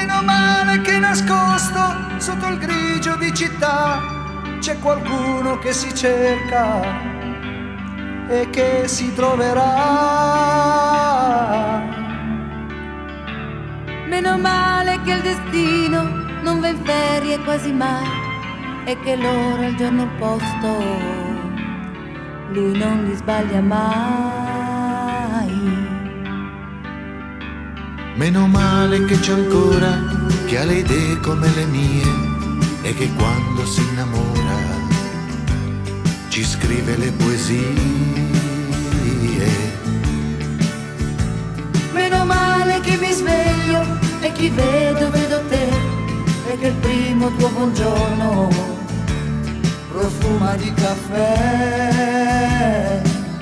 Meno male che nascosto sotto il grigio di città c'è qualcuno che si cerca e che si troverà. Meno male che il destino non va in ferie quasi mai e che l'ora, il giorno, il posto lui non li sbaglia mai. Meno male che c'è ancora chi ha le idee come le mie e che quando si innamora ci scrive le poesie. Meno male che mi sveglio e chi vedo te e che il primo tuo buongiorno Profuma di caffè.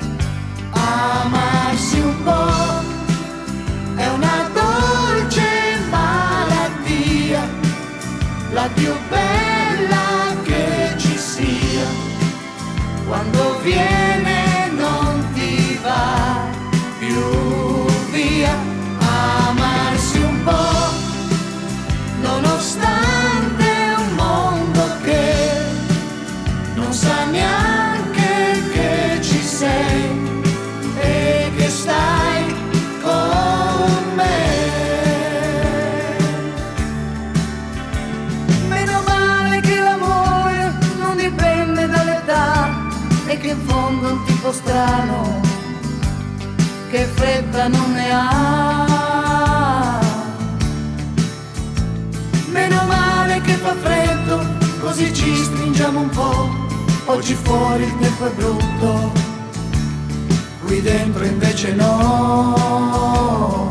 Amarsi un po' è una dolce malattia, la più bella che ci sia. Quando viene non ti va più via. Amarsi un po', nonostante un mondo che non sa neanche che ci sei e che stai con me. Meno male che l'amore non dipende dall'età e che in fondo è un tipo strano che fretta non ne ha. Meno male che fa freddo, così ci stringiamo un po'. Oggi fuori il tempo è brutto, qui dentro invece no.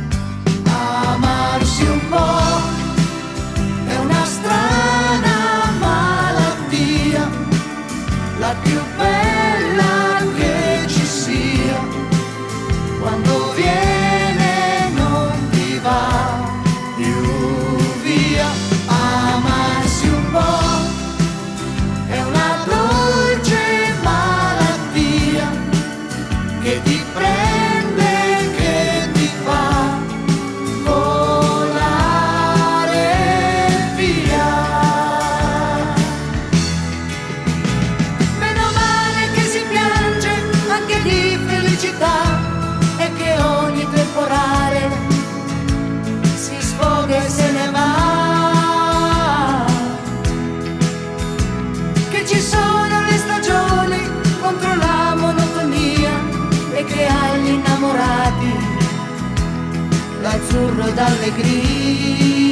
Amarsi un po' è una strana malattia, la più bella che ci sia. Quando viene non ti va più via. Amarsi un po' è una dolce malattia che ti prende, che ti fa volare via. Meno male che si piange anche di felicità e che ogni temporale si sfoga e se ne va. Che ci sono le stagioni contro la monotonia e che agli innamorati l'azzurro d'allegria.